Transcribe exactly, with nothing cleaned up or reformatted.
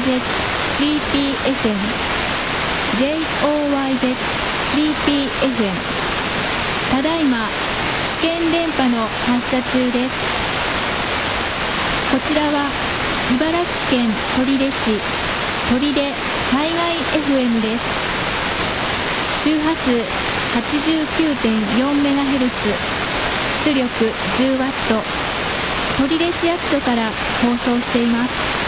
ゼットスリーピーエフエム ジェイオーワイゼットスリーピーエフエム ただいま試験電波の発射中です。こちらは茨城県取手市取手災害 エフエム です。周波数 はちじゅうきゅうてんよんメガヘルツ、出力じゅうワット、取手市役所から放送しています。